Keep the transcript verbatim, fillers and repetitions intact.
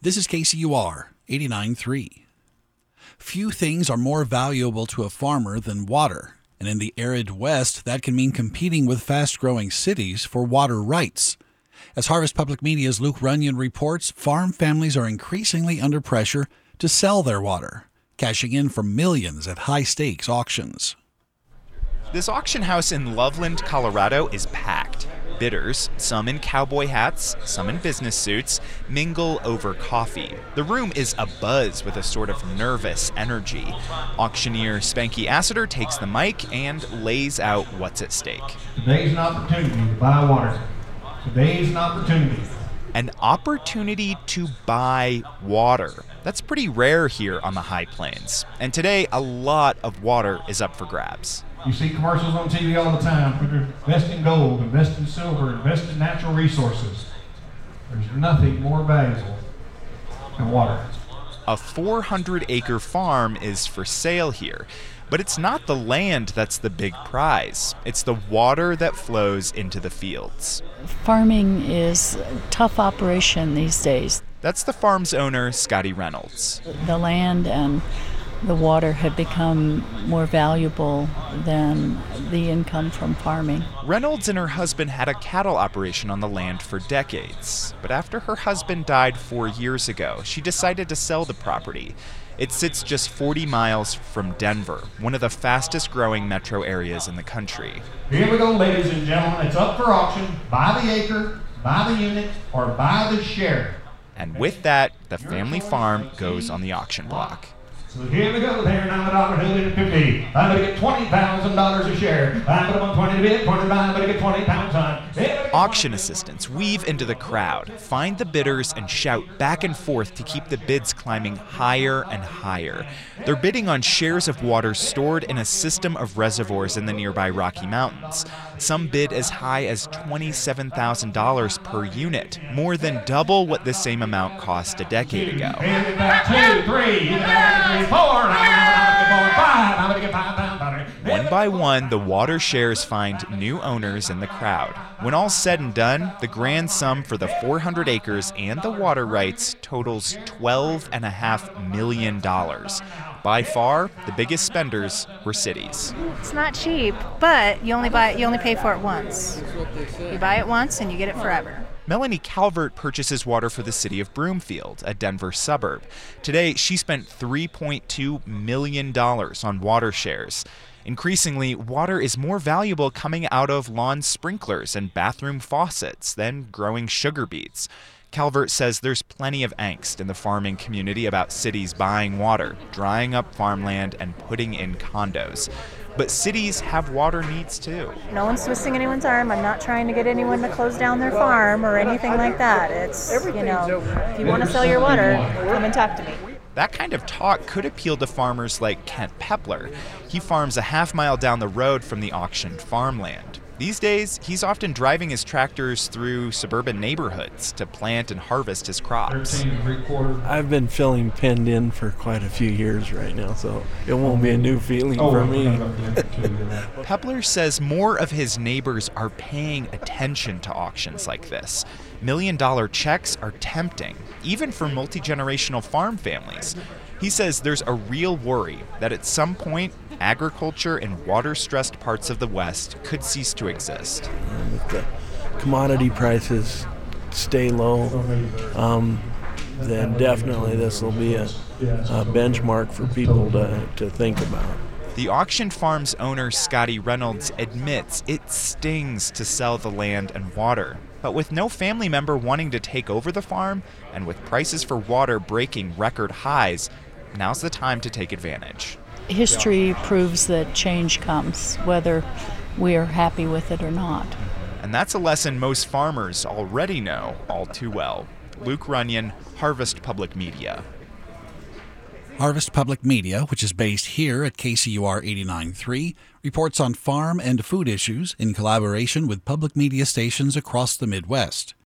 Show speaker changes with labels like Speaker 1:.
Speaker 1: This is K C U R eighty-nine point three. Few things are more valuable to a farmer than water, and in the arid West, that can mean competing with fast-growing cities for water rights. As Harvest Public Media's Luke Runyon reports, farm families are increasingly under pressure to sell their water, cashing in for millions at high-stakes auctions.
Speaker 2: This auction house in Loveland, Colorado is packed. Bidders, some in cowboy hats, some in business suits, mingle over coffee. The room is abuzz with a sort of nervous energy. Auctioneer Spanky Assiter takes the mic and lays out what's at stake.
Speaker 3: Today's an opportunity to buy water. Today's an opportunity.
Speaker 2: An opportunity to buy water. That's pretty rare here on the High Plains. And today, a lot of water is up for grabs.
Speaker 3: You see commercials on T V all the time. Invest in gold, invest in silver, invest in natural resources. There's nothing more valuable than water.
Speaker 2: A four hundred acre farm is for sale here. But it's not the land that's the big prize. It's the water that flows into the fields.
Speaker 4: Farming is a tough operation these days.
Speaker 2: That's the farm's owner, Scotty Reynolds.
Speaker 4: The land and the water have become more valuable than the income from farming.
Speaker 2: Reynolds and her husband had a cattle operation on the land for decades. But after her husband died four years ago, she decided to sell the property. It sits just forty miles from Denver, one of the fastest growing metro areas in the country.
Speaker 3: Here we go, ladies and gentlemen. It's up for auction. Buy the acre, buy the unit, or buy the share.
Speaker 2: And with that, the family farm goes on the auction block.
Speaker 3: So here we go there, now the dollar two fifty. I'm going to get twenty thousand dollars a share. I'm going to want twenty to bid, twenty-five, I'm going to get twenty pounds on.
Speaker 2: Auction assistants weave into the crowd, find the bidders, and shout back and forth to keep the bids climbing higher and higher. They're bidding on shares of water stored in a system of reservoirs in the nearby Rocky Mountains. Some bid as high as twenty-seven thousand dollars per unit, more than double what the same amount cost a decade ago.
Speaker 3: Two, three, four, five. I'm going to get five pounds.
Speaker 2: One by one, the water shares find new owners in the crowd. When all's said and done, the grand sum for the four hundred acres and the water rights totals twelve point five million dollars. By far, the biggest spenders were cities.
Speaker 5: It's not cheap, but you only buy it, you only pay for it once. You buy it once and you get it forever.
Speaker 2: Melanie Calvert purchases water for the city of Broomfield, a Denver suburb. Today, she spent three point two million dollars on water shares. Increasingly, water is more valuable coming out of lawn sprinklers and bathroom faucets than growing sugar beets. Calvert says there's plenty of angst in the farming community about cities buying water, drying up farmland, and putting in condos. But cities have water needs too.
Speaker 5: No one's twisting anyone's arm. I'm not trying to get anyone to close down their farm or anything like that. It's, you know, if you want to sell your water, come and talk to me.
Speaker 2: That kind of talk could appeal to farmers like Kent Pepler. He farms a half mile down the road from the auctioned farmland. These days, he's often driving his tractors through suburban neighborhoods to plant and harvest his crops.
Speaker 6: I've been feeling pinned in for quite a few years right now, so it won't be a new feeling for me.
Speaker 2: Pepler says more of his neighbors are paying attention to auctions like this. Million-dollar checks are tempting, even for multi-generational farm families. He says there's a real worry that at some point, agriculture in water-stressed parts of the West could cease to exist.
Speaker 6: Um, if the commodity prices stay low, um, then definitely this will be a, a benchmark for people to, to think about.
Speaker 2: The auction farm's owner, Scotty Reynolds, admits it stings to sell the land and water. But with no family member wanting to take over the farm, and with prices for water breaking record highs, now's the time to take advantage.
Speaker 4: History proves that change comes, whether we are happy with it or not.
Speaker 2: And that's a lesson most farmers already know all too well. Luke Runyon, Harvest Public Media.
Speaker 1: Harvest Public Media, which is based here at K C U R eighty-nine point three, reports on farm and food issues in collaboration with public media stations across the Midwest.